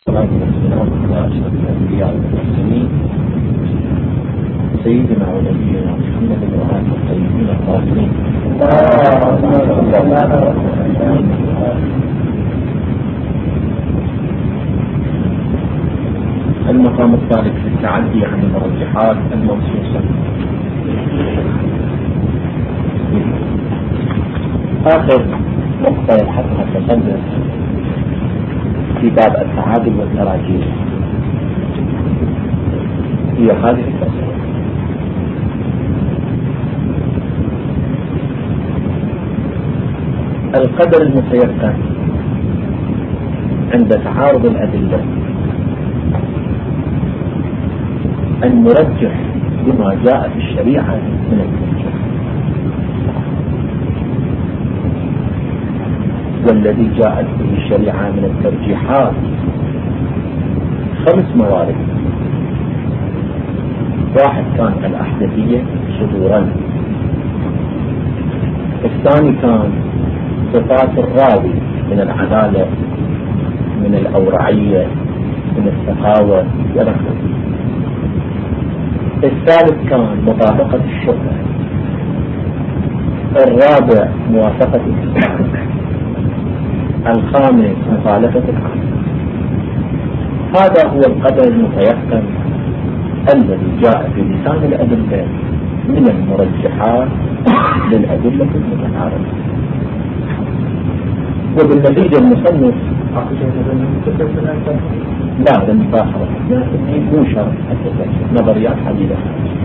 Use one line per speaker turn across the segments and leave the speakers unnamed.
والصلاة والسلام على أشرف الأنبياء والمرسلين سيدنا ونبينا محمد وآله الطيبين الطاهرين. المقام الثالث في التعدي عن المرجحات المنصوصة. آخر نقطة يلحقها التصنف في باب التعادل والتراجيح هي هذه الفصل. القدر المتيقن عند تعارض الأدلة أن نرجح بما جاء في الشريعة من الترجيح، والذي جاءت به الشريعة من الترجيحات 5 موارد. 1 كان الأحدثية صدورا، الثاني كان صفات الراوي من العدالة من الأورعية من السخاوة والرحمة، الثالث كان مطابقة الشبهة، الرابع موافقة الإسلام، الخامس مخالفة العقل. هذا هو القدر المتيقن الذي جاء في لسان الأدلة من المرجحات للأدلة المتعارضة. وبالنتيجة المصنف لا المباحرة مو شرط نظريات حديثة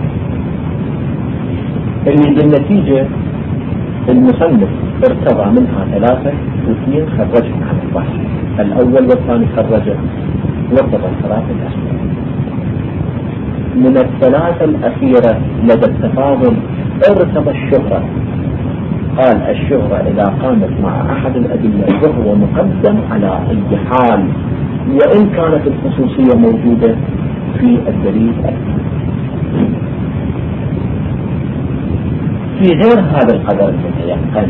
اللي بالنتيجة المصنف ارتضى منها 3 و2 خرجها عن البحث. الأول والثاني خرجه وارتضى 3 الأخيرة. من 3 الأخيرة لدى التفاضل ارتضى الشهرة، قال الشهرة إذا قامت مع أحد الأدلة فهو مقدم على أي حال وإن كانت الخصوصية موجودة في الدليل. في غير هذا القدر المتيقن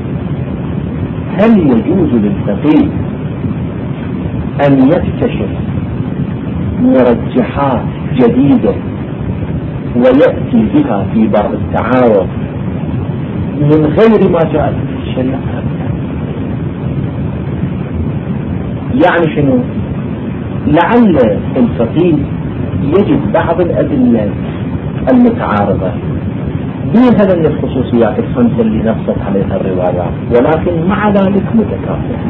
هل يجوز للفقيه أن يكتشف مرجحات جديدة ويأتي بها في باب التعارض من غير ما جاء في الشريعة؟ يعني شنو؟ لعل الفقيه يجد بعض الأدلة المتعارضة بها من الخصوصيات ال5 اللي نصت عليها الروايات، ولكن مع ذلك متكافئة.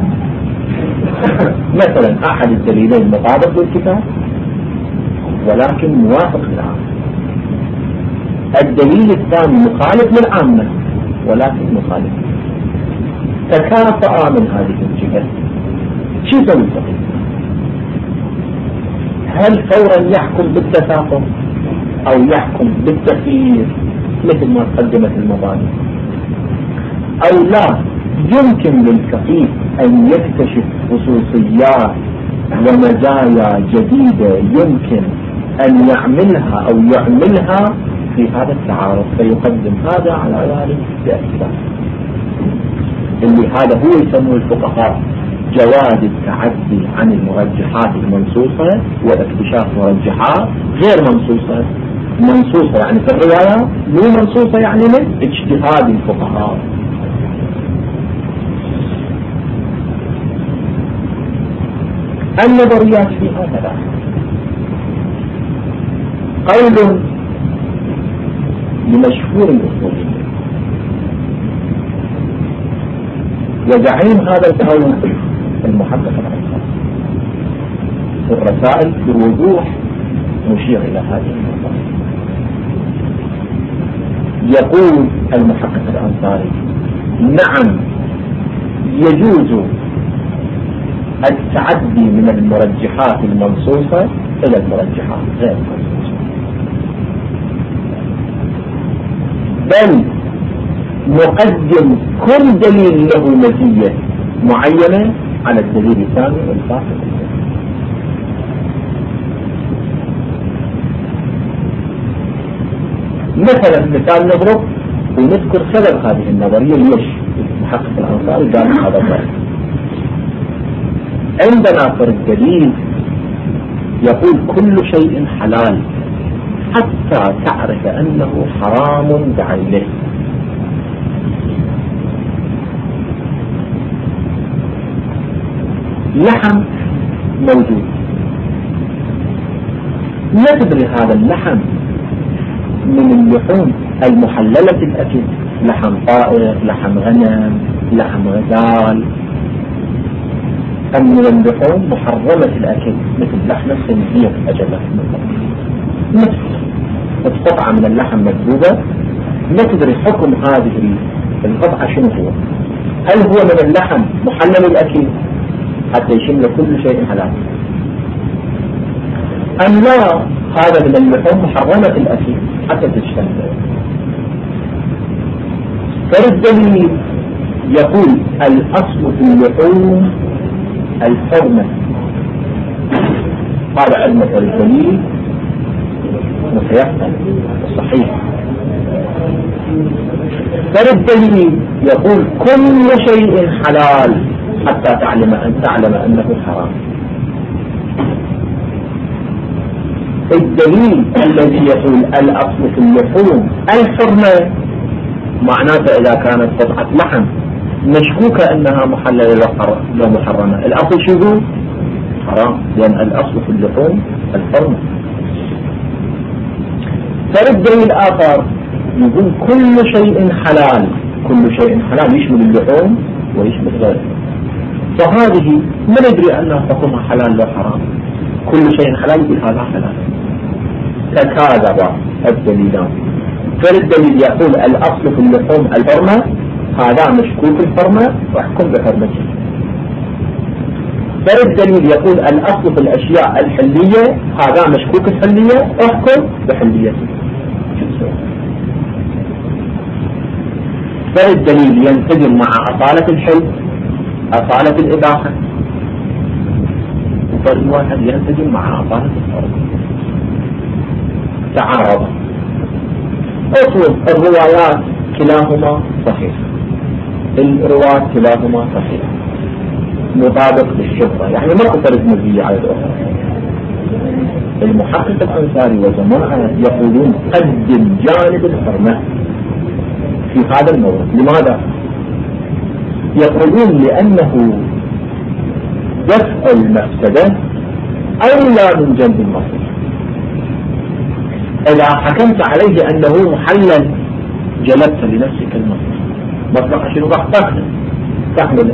مثلا أحد الدليلين مطابق للكتاب ولكن موافق للعامة، الدليل الثاني مخالف للعامة ولكن مخالف، تكافأ من هذه الجهة. شو يسوي الفقيه؟ هل فورا يحكم بالتساقط أو يحكم بالتخيير مثل ما قدمت المبادئ، أو لا يمكن للفقيه أن يكتشف خصوصيات ومزايا جديدة يمكن أن يعملها أو يعملها في هذا التعارض فيقدم هذا على ذلك بأسباب اللي هذا هو يسموه الفقهاء جواز التعدي عن المرجحات المنصوصة واكتشاف مرجحات غير منصوصة. منصوصة يعني في الرواية، مو منصوصة يعني من اجتهاد الفقهاء. النظريات فيها 3. قول لمشهور الأصوليين وزعيم هذا القول المحقق الأنصاري في الرسائل بوضوح مشير إلى هذه النقطة. يقول المحقق الأنصاري نعم يجوز التعدي من المرجحات المنصوصة إلى المرجحات غير المنصوصة، بل نقدم كل دليل له مزية معينة على الدليل الثاني والفاصل. مثلا مثال نضرب ونذكر سبب هذه النظرية ليش المحقق الأنصاري قال هذا الرأي. عندنا في الدليل يقول كل شيء حلال حتى تعرف أنه حرام بعينه. لحم موجود، لا تدري هذا اللحم من اللحوم المحللة الأكل، لحم طائر، لحم غنم، لحم غزال، أم من اللحوم محرمة الأكل مثل لحم الخنزير أجلت مثل قطعة من اللحم مكذوبة، لا تدري حكم هذه القطعة شنو هو، هل هو من اللحم محلل الأكل حتى يشمل كل شيء حلال، أم لا هذا من اللحوم محرمة الأكل حتى تجتنب. فالدليل يقول الأصل في اللحوم الحرمة، هذا علم الدليل متيقن صحيح. فالدليل يقول كل شيء حلال حتى تعلم أنه حرام. الدليل الذي يقول الأصل في اللحوم الحرمة معناته إذا كانت قطعة لحم مشكوكة أنها محللة لا محرمة، الأصل شو يقول؟ حرام، لأن الأصل في اللحوم الحرمة. فالدليل الآخر يقول كل شيء حلال، كل شيء حلال يشمل اللحوم ويشمل غيره، فهذه ما ندري أنها حكمها حلال لا حرام، كل شيء حلال يقول هذا حلال. تكاذب الدليلان. فالدليل يقول الأصل في اللحوم الحرمة، هذا مشكوك الحرمة واحكم بحرمته. فالدليل يقول الأصل في الأشياء الحلية، هذا مشكوك الحلية واحكم بحليته. فالدليل ينسجم مع أصالة الحل، أصالة الإباحة، وفرد واحد ينسجم مع أصالة الحرمة. تعارض. أصل الروايات كلاهما صحيح، الروايات كلاهما صحيح مطابق للشبهة، يعني ما أفرد مزية على الأخرى. المحقق الأنصاري وجماعة يقولون قدم جانب الحرمة في هذا الموضوع. لماذا؟ يقولون لأنه دفع المفسدة أولى من جنب المصلحة. إذا حكمت عليه أنه محلل جلبت لنفسك المصلحة، مصلحة شنو راح تحمله.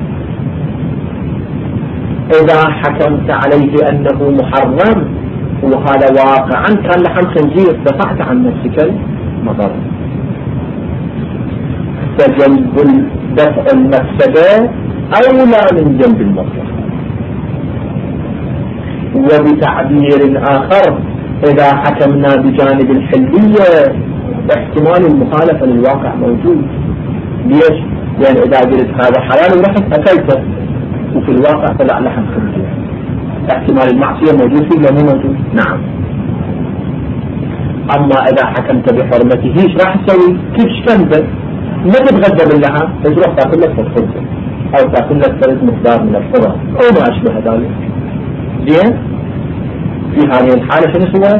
إذا حكمت عليه أنه محرم وهذا واقعا كان لحم خنزير، دفعت عن نفسك المضر. فجلب دفع المفسدة أولى من جلب المصلحة. وبتعبير آخر إذا حكمنا بجانب الحلية احتمال المخالفة للواقع موجود. ليش؟ لأن إذا قلت هذا حلال ورحت أكلته وفي الواقع طلع لحم خنزير، احتمال المعصية موجود فيه ولا مو موجود؟ نعم. أما إذا حكمت بحرمته ايش راح تسوي؟ تجتنبه، ما تتغذى باللحم، تروح تاكل لك الخبز أو تاكل لك فرد مقدار من الخضار أو ما أشبه ذلك. زين؟ في هذه الحالة شنو سويت؟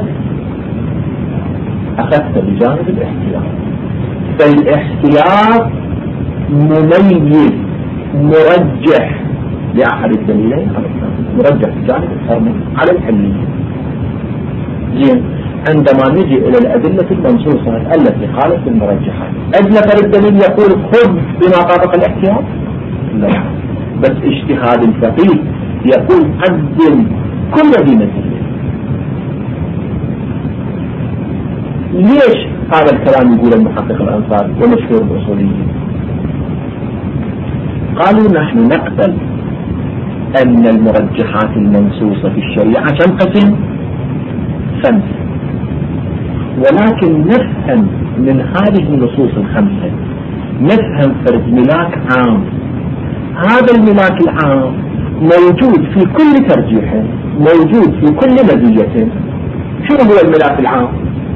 أخذت بجانب الاحتياط. فالاحتياط مميز مرجح لأحد الدليلين على الثاني، مرجح بجانب الحرمة على الحلية. زين؟ عندما نجي إلى الأدلة المنصوصة التي قالت المرجحات، أجل الدليل يقول خذ بما طابق الاحتياط؟ لا، بس اجتهاد الفقيه يقول قدم كل ذي نزل. ليش هذا الكلام يقول المحقق الأنصاري ومشهور الأصوليين؟ قالوا نحن نقبل أن المرجحات المنصوصة في الشريعة تنقسم 5، ولكن نفهم من هذه النصوص ال5 نفهم فرد ملاك عام. هذا الملاك العام موجود في كل ترجيح، موجود في كل مزية. شو هو الملاك العام؟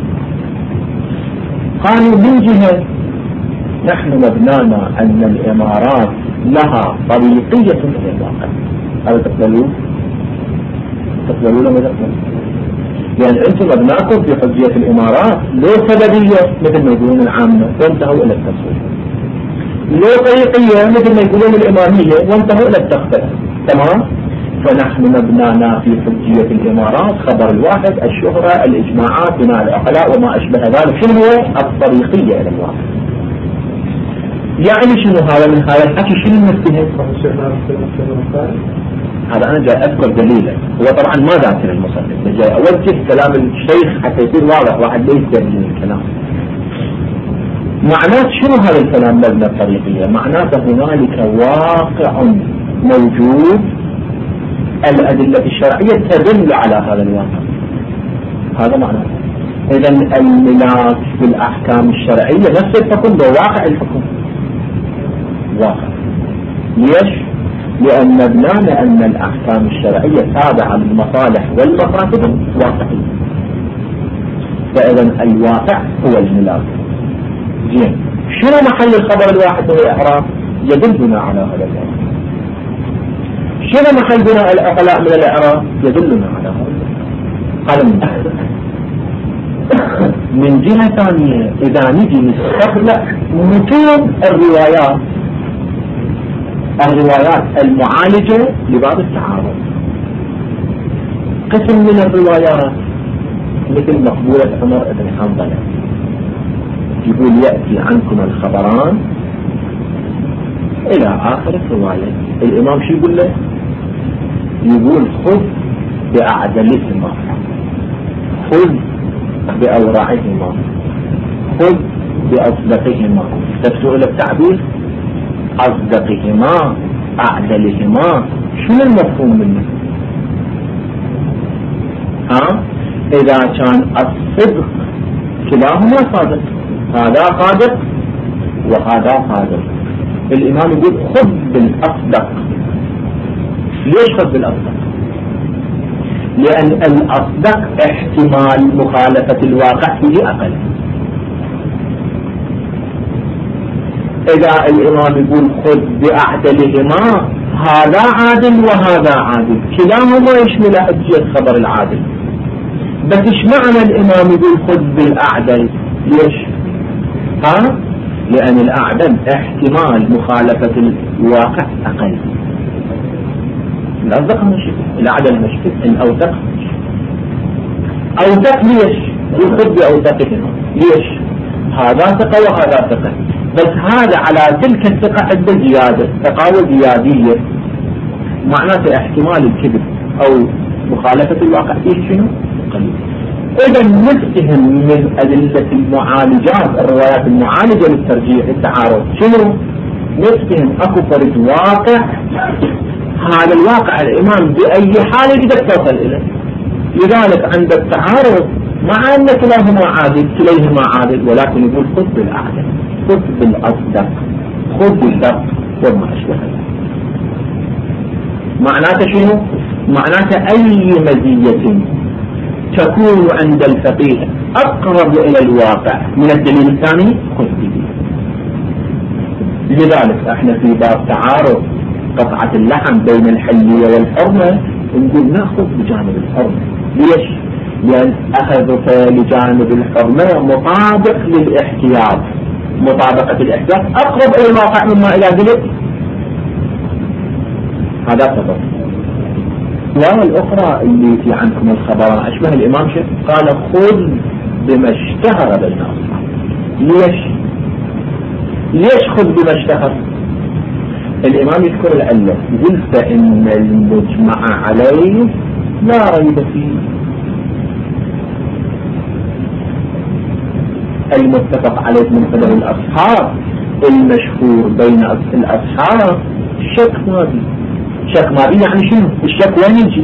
قالوا من جهة نحن مبنانا أن الإمارات لها طريقية في الواقع. هذا تقبلون تقبلوا له ولا يعني أنتم مبناكم في حجية الإمارات لو سببية مثل ما يقولون العامة وانتهوا إلى التصوير، لو طريقية مثل ما يقولون الإمامية وانتهوا إلى التخفيف. تمام؟ فنحن مبنانا في حجية الإمارات خبر الواحد، الشهرة، الإجماعات، بناء العقلاء وما أشبه ذلك. شنو هو الطريقية إلى الواحد؟ يعني شنو هذا من هذا الحكي؟ شنو المفتهن؟ هذا أنا جاي أذكر دليلا، هو طبعا ما ذاكر المصنف، جاي أوجه كلام الشيخ حتى يصير واضح واحد ليس من الكلام. معناه شنو هذا الكلام مبنى الطريقية؟ معناته هنالك واقع موجود، الأدلة الشرعية تدل على هذا الواقع، هذا معناه. إذا الملاك في الأحكام الشرعية نفس الحكم بواقع الحكم، واقع. ليش؟ لأن مبنانا أن الأحكام الشرعية تابعة للمصالح والمفاسد واقعية، فإذا الواقع هو الملاك. زين، شنو محل الخبر الواحد هو الإعراب؟ يدلنا على هذا الواقع. شنو محل بناء العقلاء من الإعراب؟ يدلنا على هذا الواقع. من جهة ثانية إذا نجي نستخلق متون الروايات المعالجة لباب التعارض، قسم من الروايات مثل مقبولة عمر بن حنظلة يقول يأتي عنكم الخبران إلى آخر الرواية، الإمام شو يقول له؟ يقول خذ بأعدلهما، خذ بأورعهما، خذ بأصدقهما. تفسوا إلى التعبير أصدقهما أعدلهما، شنو المفهوم منه؟ إذا كان الصدق كلاهما صادق، هذا صادق وهذا صادق، الإمام يقول خذ بالأصدق. ليش خذ بالأصدق؟ لأن الأصدق احتمال مخالفة الواقع فيه أقل. إذا الإمام يقول خذ بأعدلهما، هذا عادل وهذا عادل، كلاهما يشمل حجية خبر العادل. بس ايش معنى الإمام يقول خذ بالأعدل؟ ليش؟ لأن الأعدل احتمال مخالفة الواقع أقل. الأصدق مشكل، الأعدل مشكل، الأوثق أوثق. ليش؟ يخذ بأوثقهما. ليش؟ هذا ثقة وهذا ثقة، بس هذا على تلك الثقة عنده زيادة، ثقاوة زيادية، معناته احتمال الكذب أو مخالفة الواقع فيه شنو؟ قليل. إذا نفتهم من أدلة المعالجات، الروايات المعالجة للترجيح التعارض، شنو؟ نفتهم أكو فرد واقع، هذا الواقع الإمام بأي حال يقدر توصل إليه. لذلك عند التعارض مع أن كلاهما عادل، كليهما عادل، ولكن يقول خذ بالأعدل، خذ بالأصدق، خذ بالضبط وما أشبه ذلك. معناته شنو؟ معناته أي مزية تكون عند الفقيه أقرب إلى الواقع من الدليل الثاني خذ به. لذلك احنا في باب تعارض قطعة اللحم بين الحلية والحرمة نقول ناخذ بجانب الحرمة. ليش؟ لأن أخذك لجانب الحرمة مطابق للاحتياط، مطابقة الاحتياط أقرب إلى الواقع مما إلى قلت. هذا سبب. والأخرى اللي في عنكم الخبران أشبه الإمام شيخ قال خذ بما اشتهر بين أصحابه. ليش خذ بما اشتهر؟ الإمام يذكر العلة، يقول فإن المجمع عليه لا ريب فيه، المتفق عليه من قبل الأصحاب، المشهور بين الأصحاب شك ما بي. شك ما بي يعني شنو؟ الشك وين يجي؟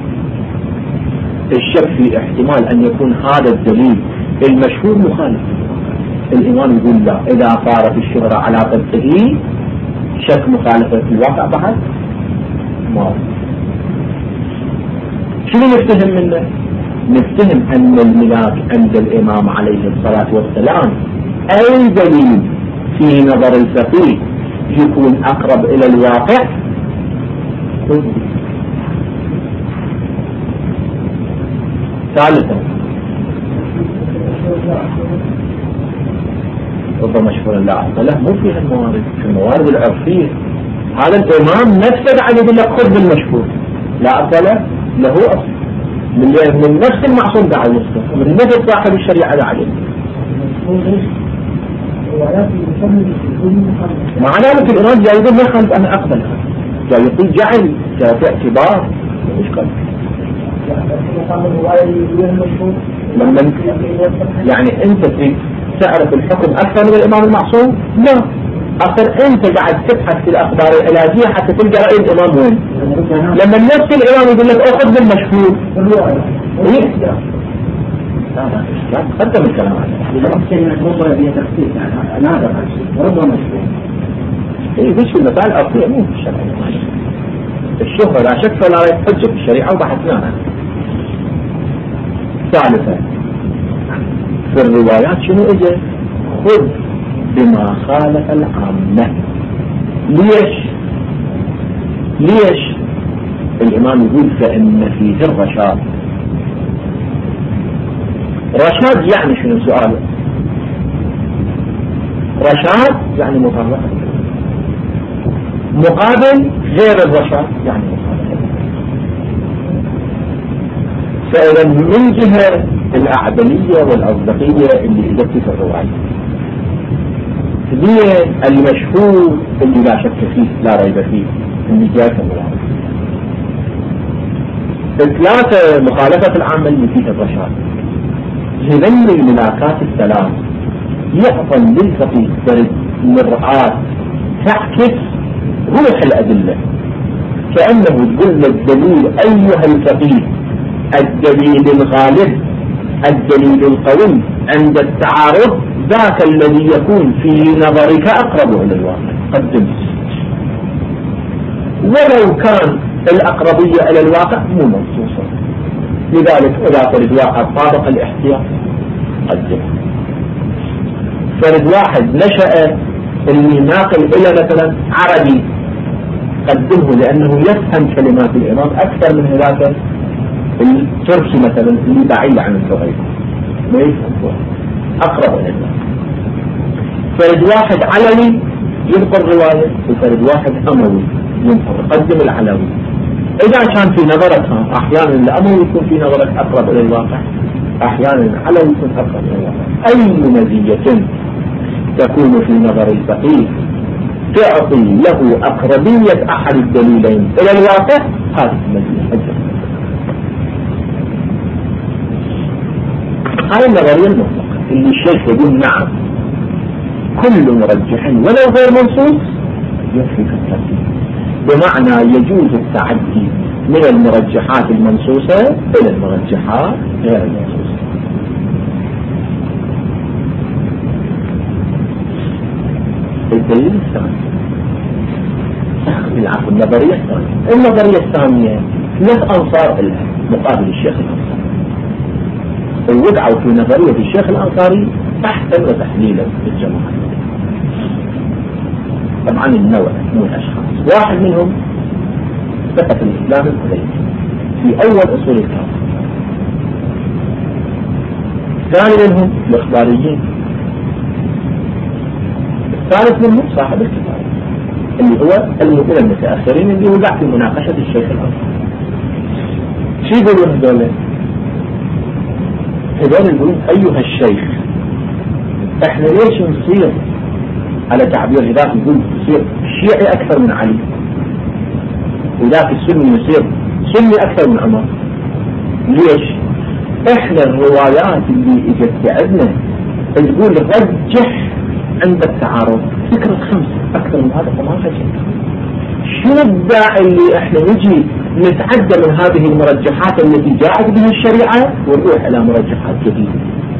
الشك في احتمال أن يكون هذا الدليل المشهور مخالف. الإمام يقول لا، إذا صارت الشهرة على طبقه شك مخالفة في الواقع بعد ما. شنو نفتهم منه؟ نفتهم أن الملاك عند الإمام عليه الصلاة والسلام أي دليل في نظر الفقيه يكون أقرب إلى الواقع. ثالثا ربما مشهور لا أصل له، مو فيها الموارد، في الموارد العرفية. هذا الإمام نفسه بعد يقول لك خذ بالمشهور لا أصل له أصل من نفس المعصوم بعد يصدق من نفس صاحب الشريعة عليه. معناه في الإمام جاي يقول ما خلت أنا أقبل، جاي يقول جعل، جاي في اعتبار مش قبل. لما يعني أنت تعرف الحكم أكثر من الإمام المعصوم؟ لا، أصلا أنت قاعد تبحث في الأخبار العلاجية حتى تلقى رأي الإمام وين. لما نفس الإمام يقول لك أخذ بالمشهور لا قدم الكلام هذا. ربما هي تخصيص يعني نادر ربما مشهور. إيه فيش المسائل الأصلية مو في الشرع. الشهرة لا شك فلا يحج في الشريعة وبحثناها. ثالثا في الروايات شنو اجى؟ خذ بما خالف العامة. ليش الإمام يقول فإن فيه الرشاد؟ رشاد يعني شنو سؤاله؟ رشاد يعني مطابقة، مقابل غير الرشاد يعني مقابل. فإذا من جهة الأعدلية والأصدقية اللي إجت في الرواية هي المشهور اللي لا شك فيه لا ريب فيه اللي جاء في الرواية. ثلاثة مخالفة العامة اللي فيها الرشاد. هذين الملاكات الثلاث يعطن للفقيه فرد مرآة تعكس روح الأدلة، كأنه تقول الدليل أيها الفقيه الدليل الغالب الدليل القوي عند التعارض ذاك الذي يكون في نظرك أقرب إلى الواقع قدم، ولو كان الأقربية إلى الواقع مو منصوصة. لذلك إذا فرد واحد طابق الاحتياط قدم. فرد واحد نشأ اللي ناقل إلى مثلا عربي قدمه لأنه يفهم كلمات الإمام أكثر من هذاك التركي مثلا اللي بعيد عن اللغة ما يفهم أقرب إلى الله. فرد واحد علوي ينقل رواية وفرد واحد أموي يقدم العلوي. إذا كان في نظرك أحيانا الأموي يكون في نظرك أقرب إلى الواقع، أحيانا العلوي يكون أقرب إلى الواقع. أي مزية تكون في نظر الفقيه تعطي له أقربية أحد الدليلين إلى الواقع، هذه المزية حجة. هاي النظرية المطلقة اللي الشيخ يقول نعم كل مرجح ولو غير منصوص يكفي في الترتيب، بمعنى يجوز التعدي من المرجحات المنصوصة إلى المرجحات غير المنصوصة. الدليل الثاني النظرية الثانية له أنصار لها مقابل الشيخ الأنصاري، ووضعوا في نظرية الشيخ الأنصاري بحثا وتحليلا للجماعة. طبعا النوع مو الأشخاص، واحد منهم ثقة الإسلام الكلي في أول أصول الكلام، الثاني منهم الإخباريين، الثالث منهم صاحب الكتاب اللي هو المتأخرين اللي وقع في مناقشة الشيخ الأنصاري. شو يقولون هذول؟ هذول يقولون أيها الشيخ احنا ليش نصير على تعبير هذاك يقول يصير شيعي أكثر من علي، وذاك السني يصير سني أكثر من عمر؟ ليش؟ احنا الروايات اللي اجت عندنا تقول رجح عند التعارض فكرة 5 أكثر من هذا فما حاجة. شو الداعي اللي احنا نجي نتعدى من هذه المرجحات التي جاءت به الشريعة ونروح إلى مرجحات جديدة؟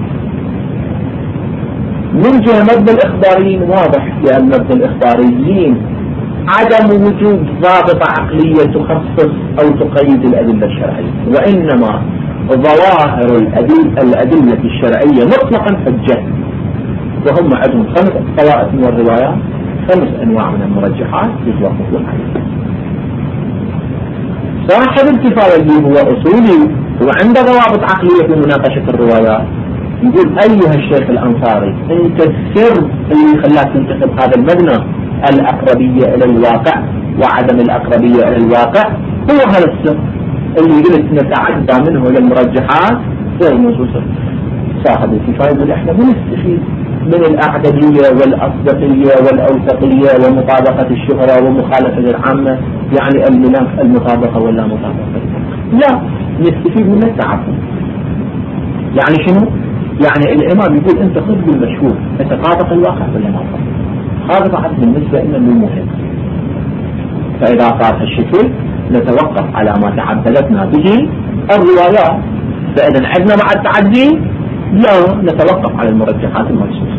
من جهة مبنى الإخباريين واضح، لأن مبنى الإخباريين عدم وجود ضابطة عقلية تخصص أو تقيد الأدلة الشرعية، وإنما ظواهر الأدلة الشرعية مطلقا حجة، وهم عندهم 5 طوائف من الروايات 5 أنواع من المرجحات يتوقفون عليها. صاحب الكفاية اللي هو أصولي وعنده ضوابط عقلية في مناقشة الروايات. يقول أيها الشيخ الأنصاري، أنت السر اللي خلاك تنتخب هذا المبنى، الأقربية إلى الواقع وعدم الأقربية إلى الواقع، هو هذا السر اللي قلت نتعدى منه إلى المرجحات غير نصوص صاحب الكفاية. يقول إحنا بنستفيد من الأعددية والأصدقية والأوثقية ومطابقة الشهرة ومخالفة العامة، يعني المطابقة ولا مطابقة، لا، نستفيد من التعبد. يعني شنو؟ يعني الإمام يقول أنت خذ بالمشهور، تتطابق الواقع ولا ما هذا بعد بالنسبة لنا مو مهم. فإذا صار الشكل نتوقف على ما تعبدتنا به الروايات. فإذا عندنا مع التعدي لا نتوقف على المرجحات المنصوصة.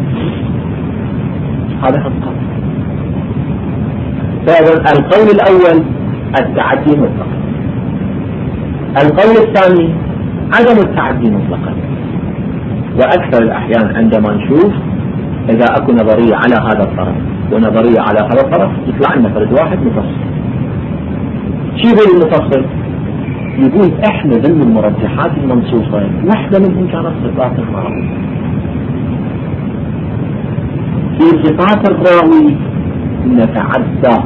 هذا حقا. فإذا القول الأول التعدي مطلقا، القول الثاني عدم التعدي مطلقا. وأكثر الأحيان عندما نشوف إذا أكو نظرية على هذا الطرف ونظرية على هذا الطرف يطلع لنا فرد واحد مفصل. شو يقول المفصل؟ يقول إحنا ضمن المرجحات المنصوصة واحدة منهم كانت صفات الراوي. في صفات الراوي نتعدى،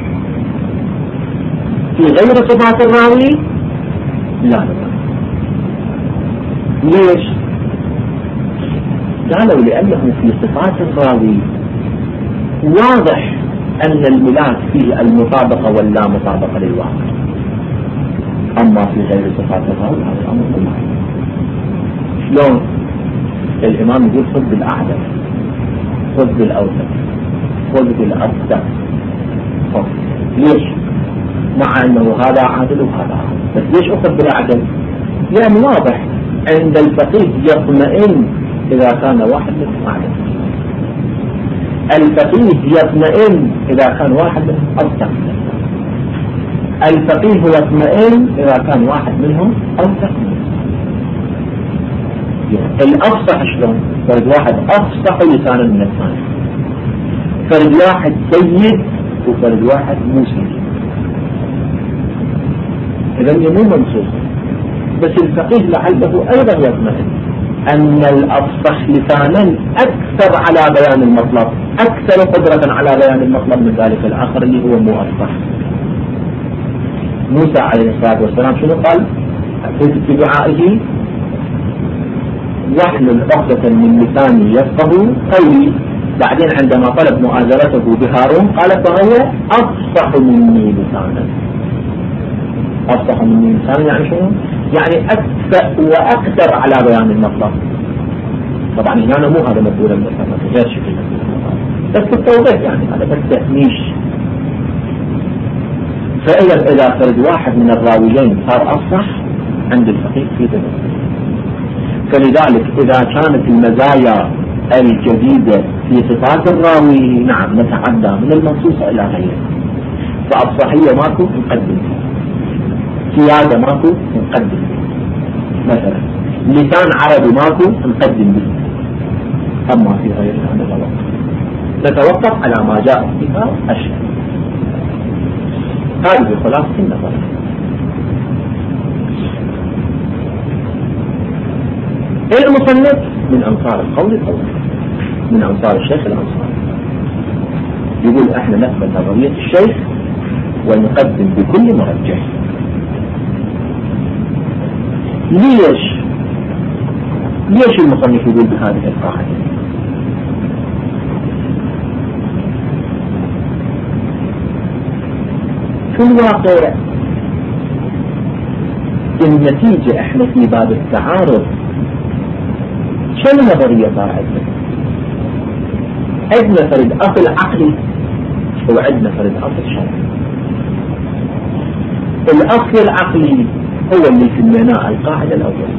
في غير صفات الراوي لا. ليش؟ قالوا لأنه في صفات الراوي واضح أن الملاك فيه المطابقة واللا مطابقة للواقع، أما في غير صفات الراوي هذا الأمر مهم. شلون؟ الإمام يقول خذ بالأعدل، خذ بالأوثق، خذ بالأصدق. ليش؟ مع أنه هذا عادل وهذا عادل، بس ليش أخذ بالأعدل؟ لأن واضح عند الفقيه يطمئن إذا كان واحد منهم أعدل، الفقيه يطمئن إذا كان واحد منهم أصدق، الفقيه يطمئن إذا كان واحد منهم أوثق. الأفصح شلون؟ فرد واحد أفصح لسانا من الثاني، فرد واحد سيد وفرد واحد مو سيد. إذا مو منصوص، بس الفقيه لعله أيضا يطمئن أن الأفصح لسانا أكثر على بيان المطلب، أكثر قدرة على بيان المطلب من ذلك الآخر اللي هو مو أفصح. موسى عليه الصلاة والسلام شنو قال؟ أتيت بدعائه واحلل عقدة من لساني يفقهوا قولي. بعدين عندما طلب مؤازرته بهارون قال فهو أفصح مني لسانا. أفصح مني لسانا يعني شنو؟ يعني أكثر وأكثر على بيان المطلب. طبعا هنا مو هذا مدلول المطلب، غير شكل بس التوضيح، يعني هذا بس تهميش. فإذا فرد واحد من الراويين صار أفصح عند الفقيه في ذلك. فلذلك إذا كانت المزايا الجديدة في صفات الراوي نعم نتعدى من المنصوصة إلى غيره. فأفصحية ماكو نقدم، سيادة ماكو نقدم، مثلا لسان عربي ماكو نقدم به. أما في غيرها نتوقف على ما جاء فيها الشيء. هذه خلاصة النظر. المصنف من أنصار القول الأول، من أنصار الشيخ الأنصار، يقول احنا نقبل نظرية الشيخ ونقدم بكل مرجح. ليش المصنف يقول بهذه القاعدة؟ في الواقع النتيجة احنا في باب التعارض كم نظرية صار عندنا فرد أصل عقلي وعندنا فرد أصل شرعي. الأصل العقلي هو اللي سميناه القاعدة الأولى،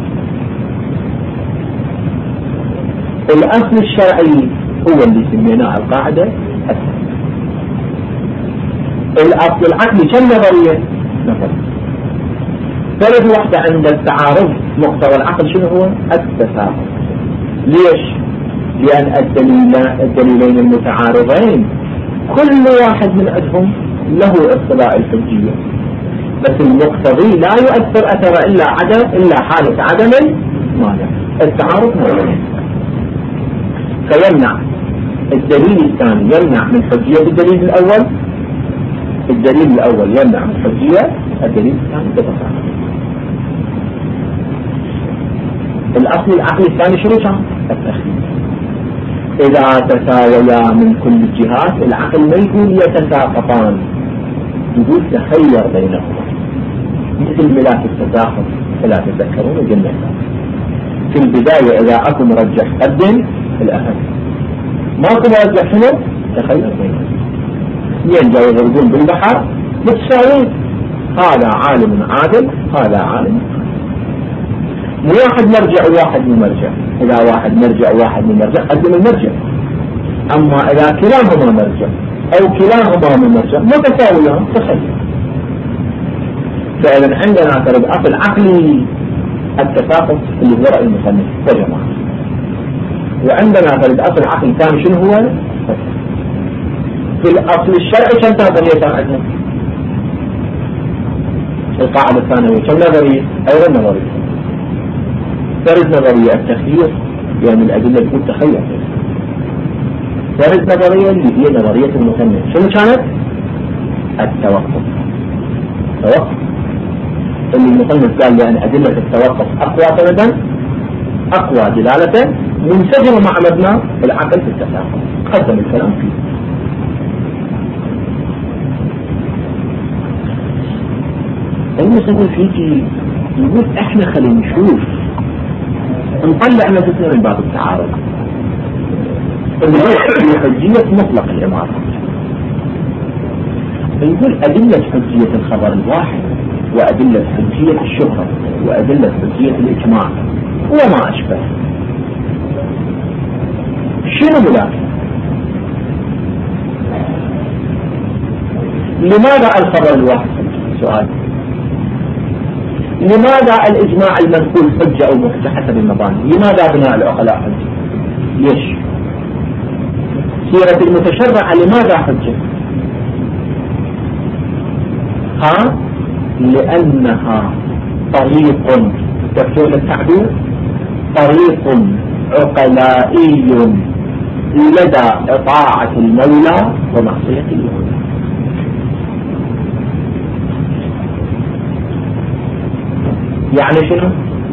الأصل الشرعي هو اللي سميناه القاعدة الثانية. الأصل العقلي كم نظرية؟ نظرية. فرد واحدة عند التعارض مقتضى العقل شنو هو؟ التساهل. ليش؟ لأن الدليلين المتعارضين كل واحد من عندهم له اقتضاء الحجية. بس المقتضي لا يؤثر أثر إلا حالة عدم المانع. التعارض موجود، فيمنع الدليل الثاني يمنع من حجية الدليل الأول، الدليل الأول يمنع من حجية الدليل الثاني ببساطة. الأصل العقلي الثاني شنو كان؟ التخيير. إذا تساويا من كل الجهات العقل ما يقول يتساقطان، يقول تخير بينهما، مثل ملاك التداخل. فلا تتذكرون قلنا في البداية إذا أكو مرجح قدم الأهم، ماكو مرجح شنو؟ تخير بينهما. ينجا يغرقون بالبحر متساويين، هذا عالم عادل هذا عالم، مو واحد مرجع وواحد من مرجع. إذا واحد مرجع وواحد من مرجع قدم المرجع، أما إذا كلاهما مرجع أو كلاهما من مرجع متساويان تخير. فإذا عندنا في الأصل العقلي التساقط اللي هو رأي المصنف وجماعة، وعندنا في الأصل العقلي الثاني شنو هو؟ في الأصل الشرعي كم نظرية عندنا؟ القاعدة الثانوية كم نظرية؟ أيضا نظرية. فرد نظرية التخيير يعني الأدلة تكون تخير. فرد نظرية اللي هي نظرية المصنف شنو كانت؟ التوقف. توقف اللي المصنف قال لأن أدلة التوقف أقوى سندا أقوى دلالة منسجمة مع مبنى العقل في التساقط، قدم الكلام فيه. المصنف فيكي يقول احنا خلينا نشوف نطلع نفسنا من باب التعارض اللي هو حجية مطلق الإمارة. يقول أدلة حجية الخبر الواحد وأدلة حجية الشهرة وأدلة حجية الإجماع وما أشبه شنو ملاك؟ لماذا الخبر الواحد؟ سؤال. لماذا الإجماع المنقول حجة أو محجة حسب المباني؟ لماذا بناء العقلاء حجة؟ ليش؟ سيرة المتشرع لماذا حجة؟ لأنها طريق، تفسير التعبير، طريق عقلائي لدى إطاعة المولى ومعصية المولى. يعني شنو؟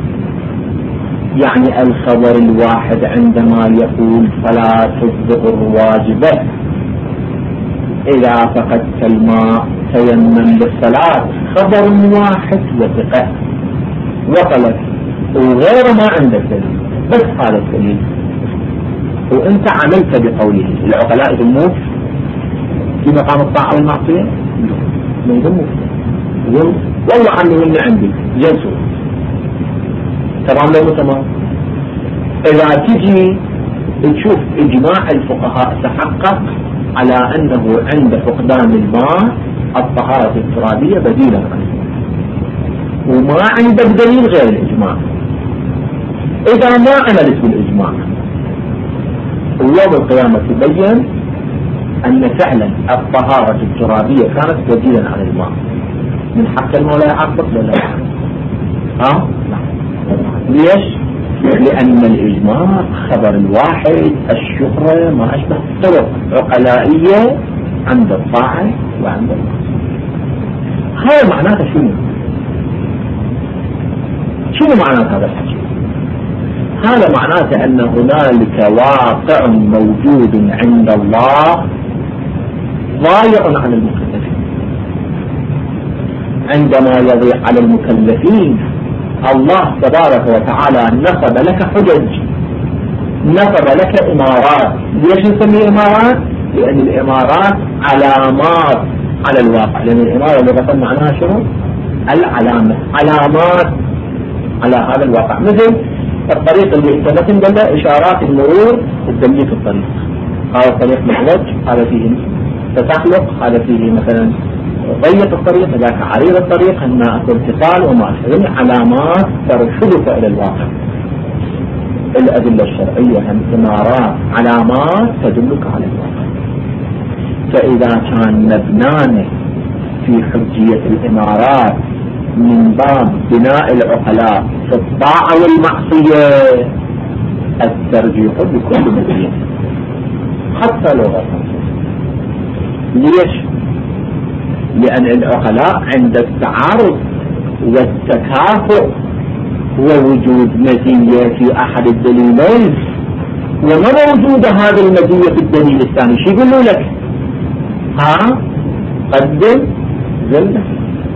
يعني الخبر الواحد عندما يقول فلا تبدأ الواجبة إذا فقدت الماء تيمم بالصلاة، خبر واحد وثقة وصلت وغير ما عندك دليل، بس هذا الدليل وانت عملت بقوله. العقلاء يذموك في مقام الطاعة والمعصية؟ ما يذموك، والله عني من عندي جلسوا تمام لو تمام. إذا تجي تشوف إجماع الفقهاء تحقق على أنه عند فقدان الماء الطهارة الترابية بديلا عنه، وما عندك دليل غير الإجماع. إذا ما عملت بالإجماع ويوم القيامة تبين أن فعلا الطهارة الترابية كانت بديلا عن الماء، من حق المولى يعاقبك ولا لا؟ ليش؟ لأن الإجماع خبر الواحد الشهرة ما أشبه طرق عقلائية عند الطاعة وعند المعصية. هذا معناته شنو معناته هذا الحكي؟ هذا معناته أن هنالك واقع موجود عند الله ضايع عن المكلفين. عندما يضيع على المكلفين الله تبارك وتعالى نصب لك حجج، نصب لك إمارات. ليش نسميه إمارات؟ لأن الإمارات علامات على الواقع، لأن الإمارة لغة معناها شنو؟ العلامة، علامات على هذا الواقع. مثل الطريق اللي مثل قلنا إشارات المرور تدليك الطريق، هذا الطريق محوج، هذا فيه تسحلق، هذا فيه مثلا ضيق الطريق، ذاك عريض الطريق، هنا اكو اتصال وما أشبه، علامات ترشدك إلى الواقع. الأدلة الشرعية هم إمارات، علامات تدلك على الواقع. فإذا كان مبنانه في حجية الإمارات من باب بناء العقلاء في الطاعة والمعصية الترجيح بكل مزية حتى لو غير منصوص. ليش؟ لأن العقلاء عند التعارض والتكافؤ ووجود مزية في أحد الدليلين ومدى وجود هذه المزية في الدليل الثاني شو يقولوا لك؟ قدم ذلك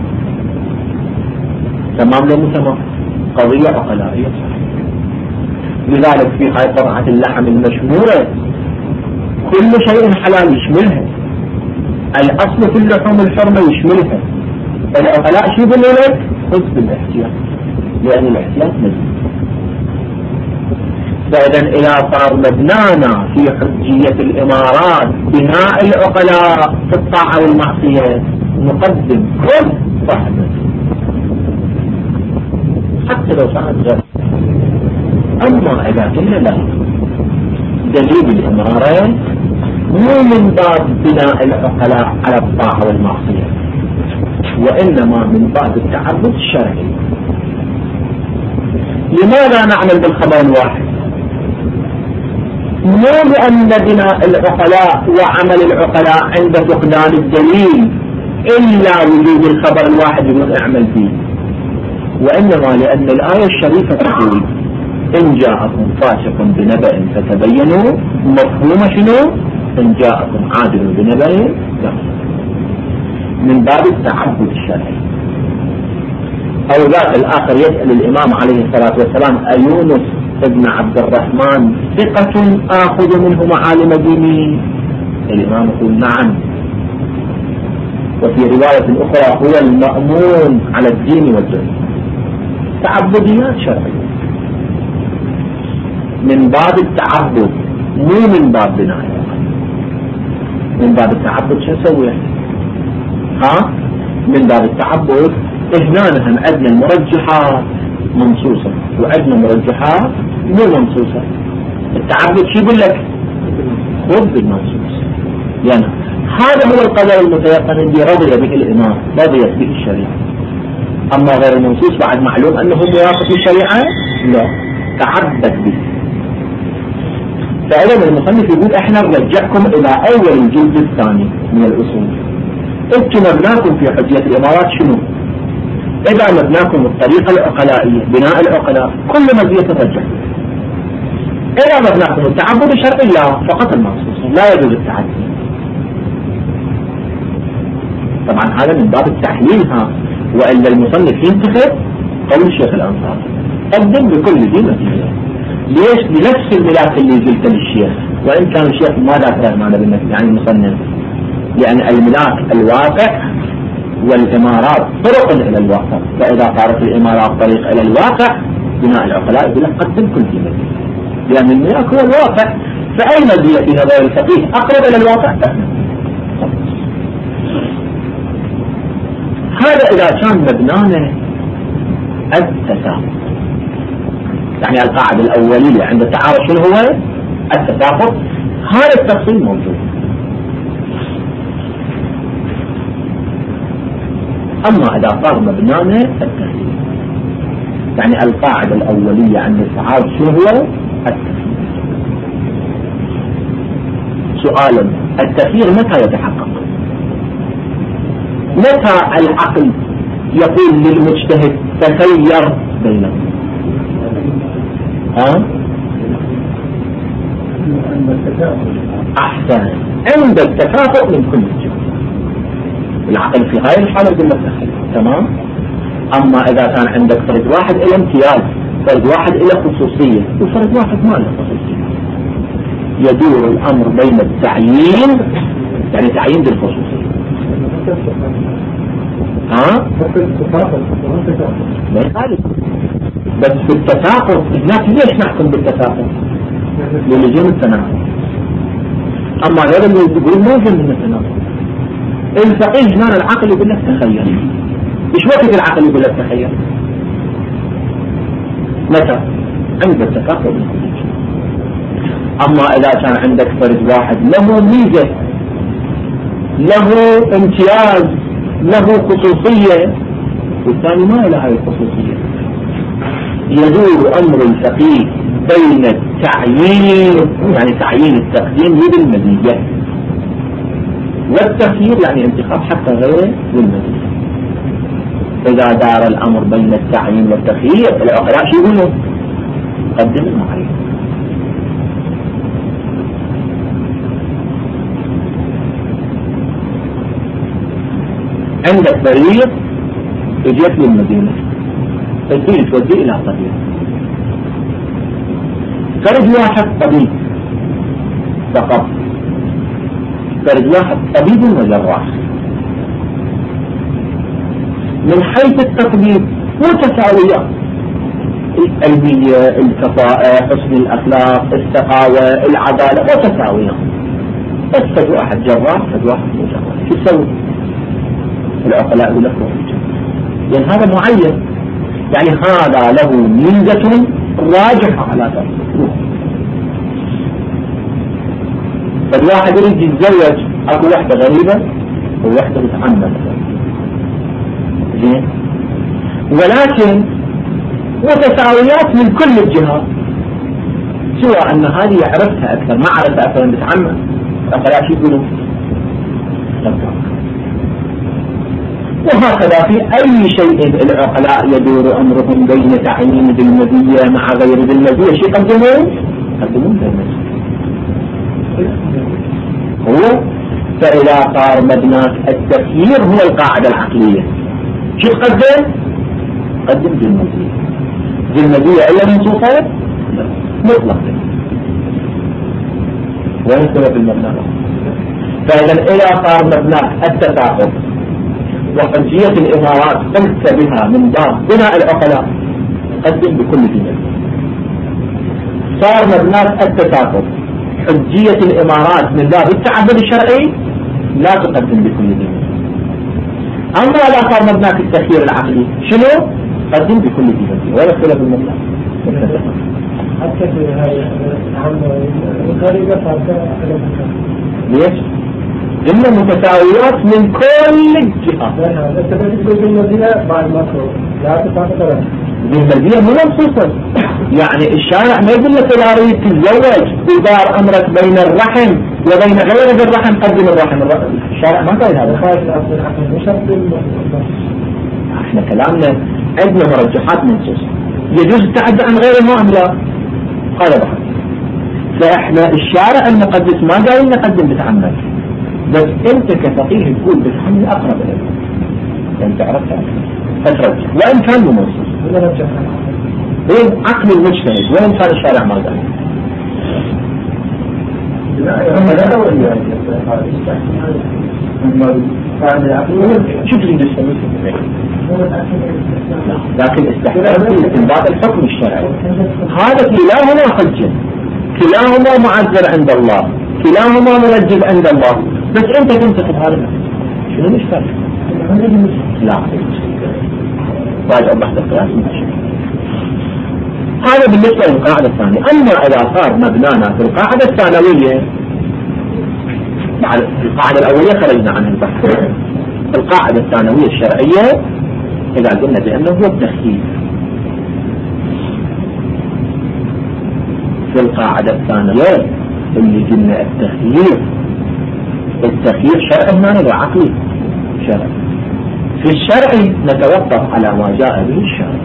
تمام لو تمام قضية عقلائية. لذلك في هاي طبعة اللحم المشهورة كل شيء حلال يشملها، الأصل في اللحوم الحرمة يشملها. العقلاء شو يقولوا لك؟ خذ بالاحتياط لأن الاحتياط مزيد. فإذا إذا صار مبنانا في حجية الإمارات بناء العقلاء في الطاعة والمعصية نقدم كل صاحبه حتى لو كانت غير. أما إذا كنا لا دليل الإمارات مو من باب بناء العقلاء على الطاعة والمعصية وإنما من باب التعبد الشرعي. لماذا نعمل بالخبر الواحد؟ مو لأن بناء العقلاء وعمل العقلاء عند فقدان الدليل إلا وجود الخبر الواحد يقول اعمل فيه، وإنما لأن الآية الشريفة تقول إن جاءكم فاسق بنبأ فتبينوا. مفهوم شنو؟ إن جاءكم عادل بنبأ من باب التعبد الشرعي. أو ذاك الآخر يسأل الإمام عليه الصلاة والسلام أيونس ابن عبد الرحمن ثقة آخذ منه معالم ديني؟ الإمام يقول نعم. وفي رواية أخرى هو المأمون على الدين والدنيا. تعبديات شرعية من باب التعبد مو من باب بناء. من باب التعبد شو نسوي؟ من باب التعبد هنا نحن عندنا المرجحات منصوصة وعندنا مرجحات مو منصوصة. التعبد شو يقول لك؟ خذ بالمنصوص، يعني هذا هو القدر المتيقن الذي رضي به الإمام رضيت به الشريعة. أما غير المنصوص بعد معلوم أنه موافق للشريعة لا تعبد به. فإذا المصنف يقول احنا نرجعكم إلى أول الجزء الثاني من الأصول. انتم مبناكم في حجية الإمارات شنو؟ إذا مبناكم الطريقة العقلائية بناء العقلاء كل مزية ترجع. إذا مبناكم التعبد الشرعي لا فقط المنصوص لا يجوز التعدي. طبعا هذا من باب التحليل وإلا المصنف ينتخب قول الشيخ الأنصاري قدم بكل ذي مزية. ليش؟ بنفس الملاك اللي قلت للشيخ وإن كان الشيخ ما ذكره معنا بالنسبة يعني المصنف، لأن الملاك الواقع والإمارات طرق إلى الواقع. فإذا صارت الإمارات طريق إلى الواقع بناء العقلاء يقول لك قدم كل ذي مزية، لأن الملاك هو الواقع. فأي مزية في هذا الفقيه أقرب إلى الواقع فهم. هذا إذا كان مبنانا التساقط، يعني القاعدة الأولية عند التعارض شنو هو؟ التساقط. هذا التفصيل موجود. أما إذا صار مبنانا التفصيل يعني القاعدة الأولية عند التعارض شنو هو؟ التفصيل. سؤالا التفسير متى يتحقق؟ متى العقل يقول للمجتهد تخير بينهم؟ أحسن عند التكافؤ من كل الجهات. العقل في هاي الحالة يقول لك تخير تمام. أما إذا كان عندك فرد واحد إلى امتياز، فرد واحد إلى خصوصية وفرد واحد ما له خصوصية، يدور الأمر بين التعيين يعني تعيين بالخصوصية. بس في التساقط الناس ليش نحكم بالتساقط؟ للزوم التناقض. أما غير اللي يقول ما يلزم من التناقض. الفقيه هنا العقل يقول لك تخير. ايش وقت العقل يقول لك تخير؟ متى؟ عند التساقط. أما إذا كان عندك فرد واحد له ميزة له امتياز له خصوصية والثاني ما له هذه الخصوصية. يدور أمر الفقيه بين التعيين، يعني تعيين التقديم بالمزية، والتخيير يعني انتخاب حتى غيره بالمزية. إذا دار الأمر بين التعيين والتخيير العقلاء شو يقولوا؟ قدم المعين. عندك مريض اجت للمدينة، تديه توديه إلى طبيب، فرد واحد طبيب فقط، فرد واحد طبيب وجراح، من حيث التطبيق متساوية، العلمية، الكفاءة، حسن الأخلاق، السقاوة، العدالة متساوية، بس فد واحد جراح فد واحد مو جراح. شو تسوي؟ العقلاء يقول لك لأن هذا معين، يعني هذا له ميزة راجحة على ذلك. فد واحد يريد يتزوج أكو وحدة غريبة ووحدة متعمدة، زين، ولكن متساويات من كل الجهات، سوى أن هذه يعرفها أكثر ما عرفها أكثر من بتعمد. العقلاء شو يقولوا؟ وهكذا في أي شيء العقلاء يدور أمرهم بين تعيين بالمزية مع غير بالمزية. شو يقدمون؟ يقدمون بالمزية. هو فإذا صار مبناك التخيير هو القاعدة العقلية، شو تقدم؟ قدم بالمزية. بالمزية إلا منصوصة مطلق، وين سبب المبنى؟ فإذا إذا صار مبناك التساقط وحجية الإمارات قلت بها من باب بناء العقلاء، قدم بكل دين. صار مبناك التساقط حجية الإمارات من باب التعبد الشرعي، لا تقدم بكل دين. أما لا صار مبناك التخيير العقلي شنو؟ قدم بكل دين ولا اختلاف المبنى. ليش؟ إنه متساويات من كل الجهات. بالمزية مو منصوصة، يعني الشارع ما يقول لك إذا أريد تتزوج ودار أمرك بين الرحم وبين غير الرحم قدم الرحم. الشارع ما قال هذا. احنا كلامنا عندنا مرجحات منصوصة، يجوز التعدي عن غير المؤمن لا قال بحث. فاحنا الشارع المقدس ما قال نقدم بتعمد، بس انت كفقيه تقول بتحمل اقرب اليك، انت عرفتها فترجح وان كان منصوص. وين عقل المجتهد وين كان الشارع ما قال؟ شو تريد تسوي؟ لكن استحسان في استنباط الحكم الشرعي هذا كلاهما حجة، كلاهما معذر عند الله، كلاهما منجز عند الله، بس انت تنتقد هذا شنو المشكلة؟ لا راجع بحث القياس. هذا بالنسبة للقاعدة الثانية. أما إذا صار مبنانا في القاعدة الثانوية، القاعدة الأولية خرجنا عن البحث، القاعدة الثانوية الشرعية إذا قلنا بأنه هو التخيير. في القاعدة الثانوية اللي قلنا التخيير شرعي هنا لا عقلي شرعي. في الشرعي نتوقف على ما جاء به الشرع.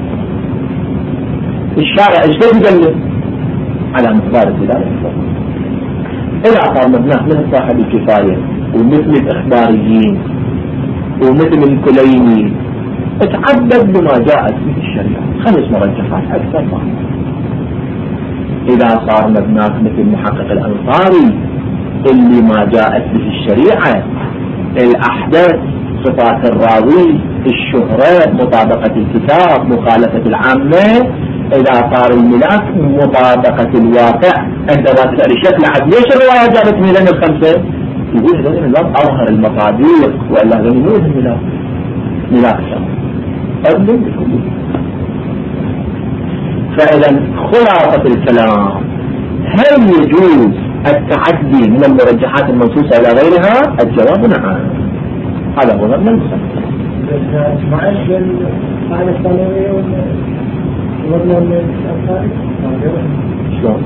الشارع ايش يدل على مقدار الدلالة. إذا صار مبناه مثل صاحب الكفاية ومثل الإخباريين ومثل الكليني اتعبد بما جاءت به الشريعة 5 مرجحات أكثر ما. إذا صار مبناه مثل محقق الأنصاري اللي ما جاءت به الشريعة، الأحداث، صفات الراوي، الشهرة، مطابقة الكتاب، مخالفة العامة، إذا صار الملاك مطابقة الواقع. عندما تسأل الشكل عاد ليش الرواية جابت ميلان 5؟ يقول هذا الملاك أظهر المصادر وإلا هذا مو الملاك ملاك شخص أظلم بكل. فإذا خلاصة الكلام، هل يجوز التعدي من المرجحات المنصوصة إلى غيرها؟ الجواب نعم. هذا هو ظن المصنف. شلون؟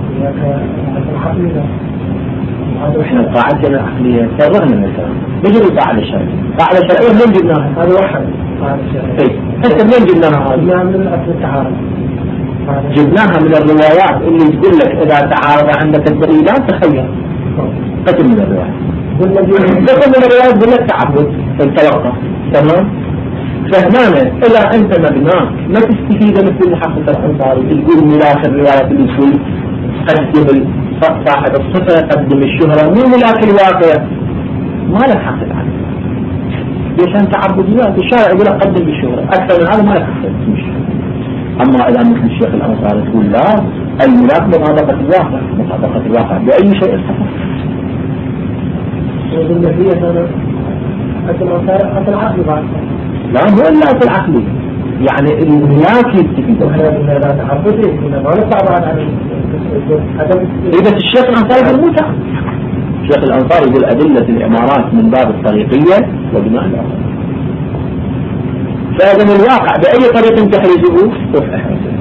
احنا القاعدة العقلية فرغنا من الكلام. نجي القاعدة الشرعية. القاعدة الشرعية من جبناها؟
هذا واحد.
طيب هسه من جبناها؟
جبناها من الأصل التعارض.
جبناها من الروايات اللي تقول لك إذا تعارض عندك الدليلات تخير. قسم من الروايات. قسم من الروايات يقول لك تعبد في التوقف. تمام؟ فهمانة إذا أنت مبناك ما تستفيد مثل محقق الأنصاري تقول ملاك الروايات اللي تقول قدم صاحب الصفة قدم الشهرة مو ملاك الواقع ما لك حق عنه. ليش أنت تعبديات الشارع يقول لك قدم الشهرة أكثر من هذا ما لك حق عنه. أما إذا مثل الشيخ الأنصاري تقول لا الملاك مطابقة الواقع مطابقة الواقع بأي شيء استفاد.
يقول فيه هذا أصل العقل بعد.
لا هو إلا في العقل يعني الملاك يستفيد.
لا تعبدي ما نطلع بعد عن
إذا الشيخ الأنصاري يقول مو تعب. الشيخ الأنصاري يقول أدلة الإمارات من باب الطريقية وبناء الأصل. فإذا من الواقع بأي طريق تحرزه احرزه.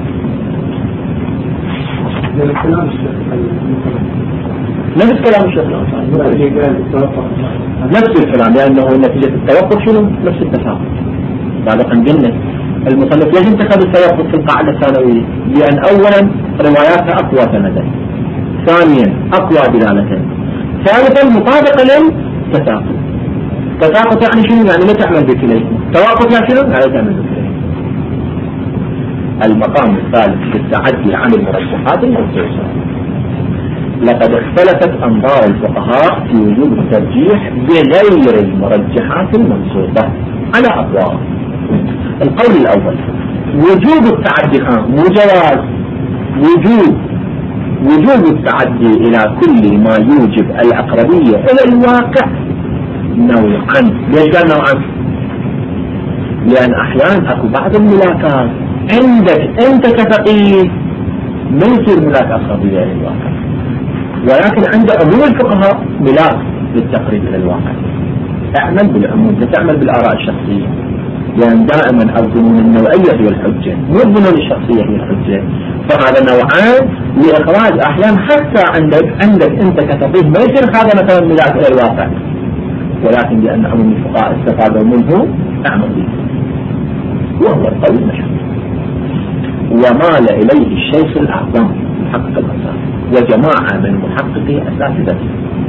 نفس كلام الشيخ الأنصاري نفس الكلام لأنه نتيجة التوقف شنو نفس التفاهم. سابقا قلنا المصنف لازم تأخذ التوقف في القاعدة الثانوية لأن أولا رواياتها أقوى سندا ثانيا أقوى دلالة ثالثا مطابقة للتساقط. تساقط يعني شنو يعني لا تعمل بكليهما توقف يعني شنو يعني لا تعمل بكليهما. المقام الثالث في التعدي عن المرجحات المنصوصة. لقد اختلفت أنظار الفقهاء في وجوب الترجيح بغير المرجحات المنصوصة على أقوال. القول الأول وجوب التعدي مو جواز وجوب التعدي إلى كل ما يوجب الأقربية إلى الواقع نوعا. ليش قال نوعا؟ لأن أحيانا أكو بعض الملاكات عندك أنت كفقيه ما يصير ملاك أقربية إلى الواقع ولكن عند عموم الفقهاء ملاك للتقريب إلى الواقع. اعمل بالعموم لا تعمل بالآراء الشخصية لأن دائما الظنون النوعية هي الحجة مو الظنون الشخصية هي الحجة. فهذا نوعان لإخراج أحيانا حتى عندك أنت كفقيه ما يصير هذا مثلا ملاك إلى الواقع ولكن لأن عموم الفقهاء استفادوا منه اعمل به وهو القول المشهور. ومال إليه الشيخ الأعظم محقق الأنصار وجماعة من محققي أساتذته.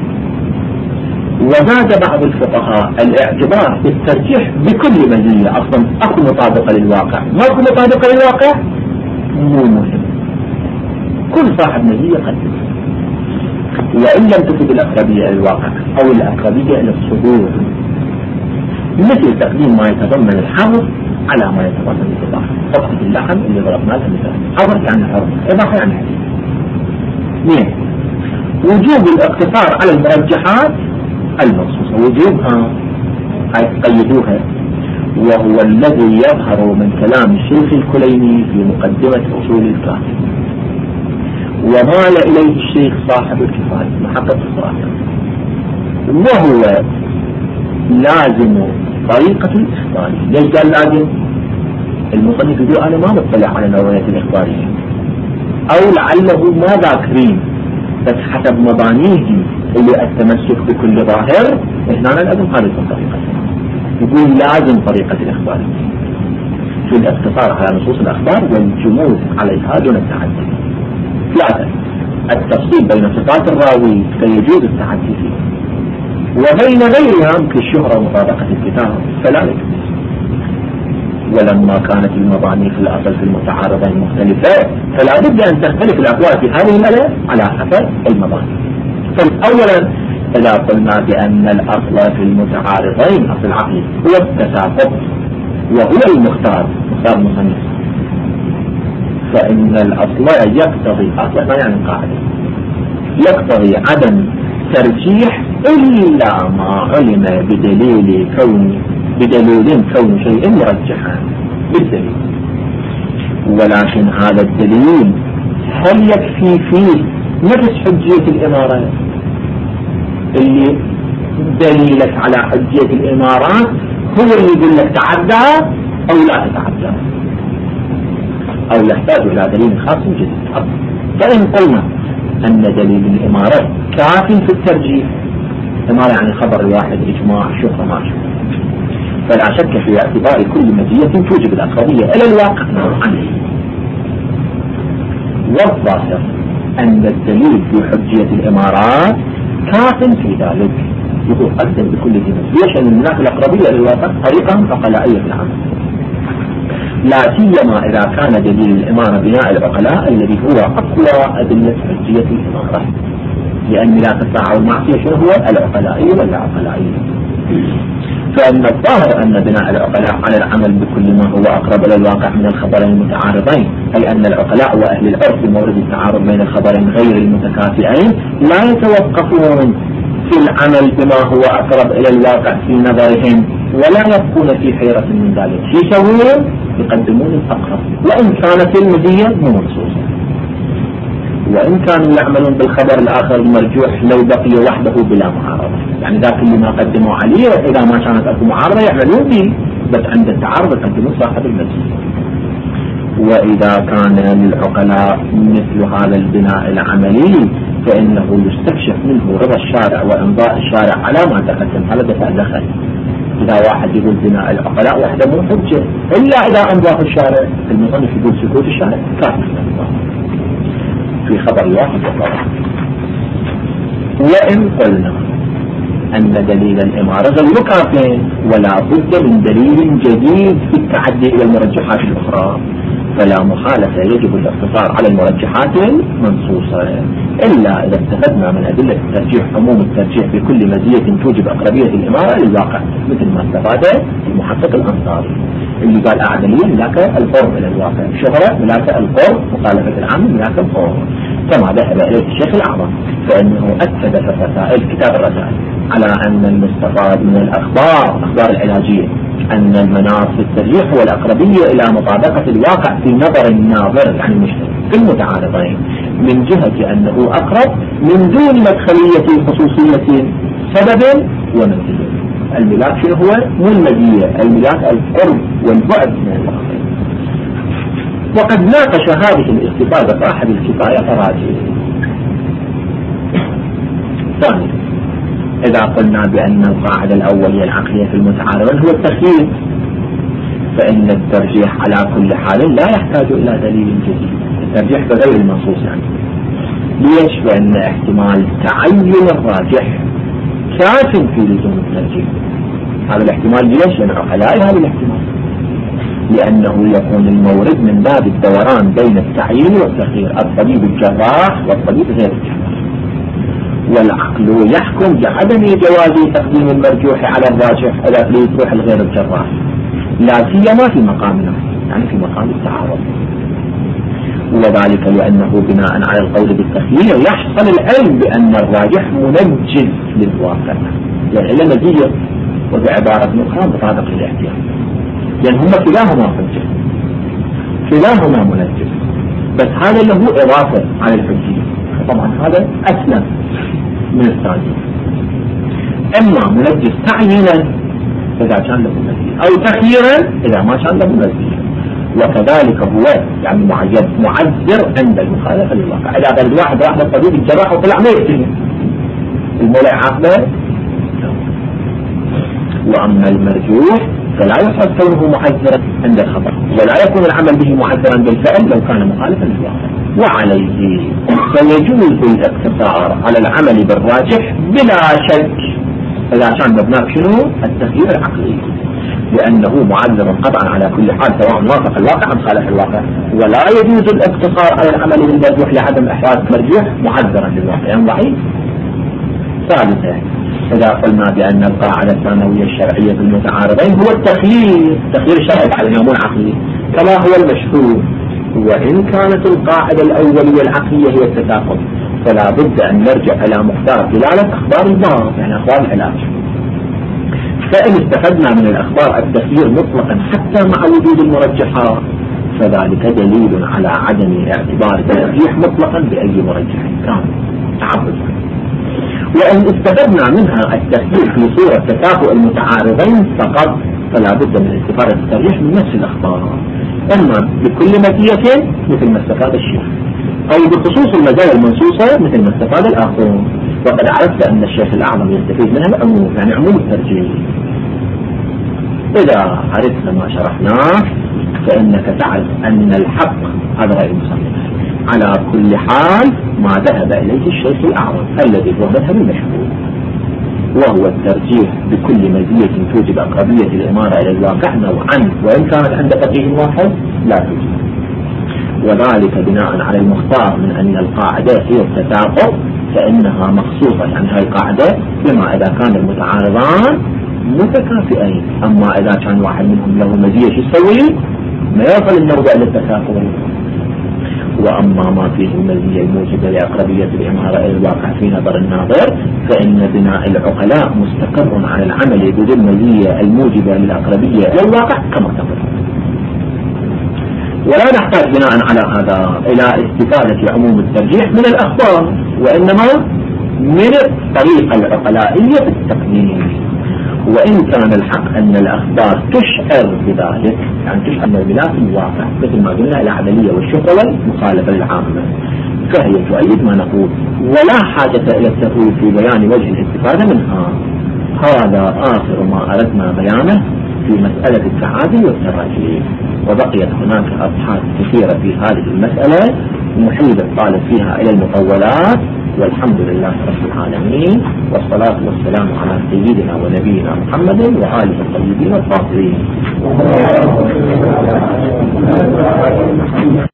وزاد بعض الفقهاء الاعتبار بالترجيح بكل مزية. أصلا أكو مطابقة للواقع ما أكو مطابقة للواقع مو مهم كل صاحب مزية قدم وإن لم تفيد الأقربية إلى الواقع أو الأقربية إلى الصدور مثل تقديم ما يتضمن الحظر على ما يتضمن الإضافة. فقط اللحم اللي ضربناه مثلا حظر يعني حظر إضافة يعني حديث. وجوب الاقتصار على المرجحات المنصوصة وجوبها قيدوها وهو الذي يظهر من كلام الشيخ الكليني في مقدمة أصول الكافي ومال إليه الشيخ صاحب الكفاية محقق الصراحة وهو لازم طريقة الإخبار. ليش قال لازم؟ المصنف يقول أنا ما مطلع على نوعية الإخبارية أو لعله ما ذاكرين بس حسب مبانيه اللي التمسك بكل ظاهر هنا لازم هذه الطريقة. يقول لازم طريقة الإخبار في الاقتصار على نصوص الأخبار والجمود عليها دون التعدي. ثلاثة التفصيل بين صفات الراوي فيجوز التعدي فيه وبين غيرها كالشهرة ومطابقة الكتاب فلا يجوز. ولما كانت المباني في الأصل في المتعارضين مختلفة فلا بد أن تختلف الأقوال في هذه المسألة على حسب المباني. فأولا إذا قلنا بأن الأصل في المتعارضين أصل العقل هو التساقط وهو المختار مصنف فإن الأصل يقتضي أصل ما يعني قاعدة يقتضي عدم ترجيح إلا ما علم بدليل كون شيء مرجحا بالدليل. ولكن هذا الدليل هل يكفي فيه نفس حجية الإمارة اللي دليلك على حجية الإمارات هو اللي يقول لك تعدى أو لا تتعدى، أو يحتاج إلى دليل خاص جديد. فإن قلنا أن دليل الإمارة كاف في الترجيح، إمارة يعني خبر الواحد إجماع شهرة ما شهرة، فلا شك في اعتبار كل مزية توجب الأقربية إلى الواقع عنه. والظاهر أن الدليل في حجية الإمارات كاف في ذلك، يقول قدم بكل ذي مزية أن هناك الأقربية إلى الواقع طريقة عقلائية في العمل، لا سيما إذا كان دليل الإمارة بناء العقلاء الذي هو أقوى أدلة حجية الإمارة، لأن لا تساعد المعصية شنو هو العقلائي ولا عقلائي. فإن الظاهر أن بناء العقلاء على العمل بكل ما هو أقرب إلى الواقع من الخبرين المتعارضين، أي أن العقلاء وأهل العرف بمورد التعارض بين الخبرين غير المتكافئين لا يتوقفون في العمل بما هو أقرب إلى الواقع في نظرهم، ولا يبقون في حيرة من ذلك. شو يسوون؟ يقدمون الأقرب وإن كانت المزية مو منصوصة، وإن كانوا يعملون بالخبر الآخر المرجوح لو بقي وحده بلا معارضة، يعني ذاك اللي ما قدموا عليه إذا ما كانت أكو معارضة يعملون به، بس عند التعارض يقدمون صاحب المزية. وإذا كان للعقلاء مثل هذا البناء العملي فإنه يستكشف منه رضا الشارع وإمضاء الشارع على ما تقدم. هذا دخل إذا واحد يقول بناء العقلاء وحده مو حجة إلا إذا أمضاه الشارع، المصنف يقول سكوت الشارع كافي في خبر واحد وخبر. وإن قلنا أن دليل الإمارة غير كاف ولا بد من دليل جديد في التعدي إلى المرجحات الأخرى، فلا محالة يجب الاقتصار على المرجحات المنصوصة، إلا إذا استفدنا من أدلة الترجيح عموم الترجيح بكل مزية توجب أقربية الإمارة للواقع، مثل ما استفاد المحقق الأنصاري اللي قال أعدلية ملاك القرب إلى الواقع، شهرة ملاك القرب، مخالفة العام ملاك القرب، كما ذهب إليه الشيخ الأعظم، فإنه أكد في الرسائل كتاب الرسائل على أن المستفاد من الأخبار العلاجية أن المناط في الترجيح هو الأقربية إلى مطابقة الواقع في نظر الناظر يعني المشترك في المتعارضين، من جهة أنه أقرب من دون مدخلية خصوصية سبب ومزية. الملاك شنو هو؟ مو المزية، الملاك القرب والبعد من الواقع. وقد ناقش هذه الاستفادة صاحب الكفاية فراجع. ثانيا، إذا قلنا بأن القاعدة الأولية العقلية في المتعارضين هو التخيير، فإن الترجيح على كل حال لا يحتاج إلى دليل جديد، الترجيح بغير المنصوص يعني. ليش؟ لأن احتمال تعين الراجح كاف في لزوم الترجيح. هذا الاحتمال ليش؟ لأن عقلاء هذا الاحتمال، لأنه يكون المورد من باب الدوران بين التعيين والتخيير، الطبيب الجراح والطبيب غير الجراح، والعقل يحكم بعدم جواز تقديم المرجوح على الراجح إذا يروح الغير الجراح، لا سيما في مقامنا يعني في مقام التعارض. وذلك لأنه بناء على القول بالتخيير يحصل العلم بأن الراجح منجز للواقع، يعني إلا مزية، وبعبارة أخرى مطابق للاحتياط، لأن هم كلاهما حجة كلاهما منجز، بس هذا اللي هو إضافة على الحجية، طبعا هذا أسلم من الثاني. إما منجز تعيينا إذا كان له مزية، أو تخييرا إذا ما كان له مزية، وكذلك هو يعني معذر عند المخالفة للواقع. إذا قال الواحد راح للطبيب الجراح وطلع ما يقتله، المولى عاقبه. وأما المرجوح فلا يحصل كونه معذرا عند الخبر، ولا يكون العمل به معذرا بالفعل لو كان مخالفا للواقع. وعليه فيجوز الاقتصار على العمل بالراجح بلا شك إذا كان مبناه شنو؟ التغيير العقلي، لأنه معذر قطعا على كل حال سواء وافق الواقع أم خالف الواقع. ولا يجوز الاقتصار على العمل بالمرجوح لعدم إحراز مرجوح معذرا للواقع يعني ضعيف. ثالثا، إذا قلنا بأن القاعدة الثانوية الشرعية في المتعارضين هو التخيير الشرعي على العموم العقلي كما هو المشهور، وإن كانت القاعدة الأولية العقلية هي التساقط، فلا بد أن نرجع إلى مختار دلالة أخبار البعض يعني أخبار العلاج. فإن استفدنا من الأخبار التخيير مطلقا حتى مع وجود المرجحات فذلك دليل على عدم اعتبار الترجيح مطلقا بأي مرجح كان تعبد. وإن استفدنا منها التفسير في صورة تكافؤ المتعارضين فقط فلا بد من استفادة الترجيح من نفس الأخبار، إما بكل مزية مثل ما استفاد الشيخ، أو بخصوص المزايا المنصوصة مثل ما استفاد الآخرون. وقد عرفت أن الشيخ الأعظم يستفيد منها العموم، يعني عموم الترجيح. إذا عرفت ما شرحناه فإنك تعرف أن الحق، هذا رأي المصنف، على كل حال ما ذهب إليه الشيخ الأعظم الذي هو مذهب المشهور، وهو الترجيح بكل مزية توجب أقربية الإمارة إلى الواقع نوعا، وإن كانت عند فقيه واحد لا توجب، وذلك بناء على المختار من أن القاعدة هي التكافؤ، فإنها مخصوصة، يعني هاي القاعدة بما إذا كان المتعارضان متكافئين. أما إذا كان واحد منهم له مزية يسوي ما يصل الموضع للتكافؤ. وأما ما فيه المزية الموجبة لأقربية الإمارة إلى الواقع في نظر الناظر فإن بناء العقلاء مستقر على العمل بذي المزية الموجبة للأقربية إلى الواقع كما تقول. ولا نحتاج بناء على هذا إلى استفادة عموم الترجيح من الأخبار، وإنما من الطريقة العقلائية في التقنين. وإن كان الحق أن الأخبار تشعر بذلك، يعني تشعر بذلك الواقع مثل ما قلنا إلى العملية والشهرة والمخالفة للعامة، فهي تؤيد ما نقول، ولا حاجة إلى التطويل في بيان وجه الاستفادة منها. هذا آخر ما أردنا بيانه في مسألة التعادل والتراجيح، وبقيت هناك أبحاث كثيرة في هذه المسألة نحيل الطالب فيها إلى المطولات. والحمد لله رب العالمين، والصلاة والسلام على سيدنا ونبينا محمد وآله الطيبين الطاهرين.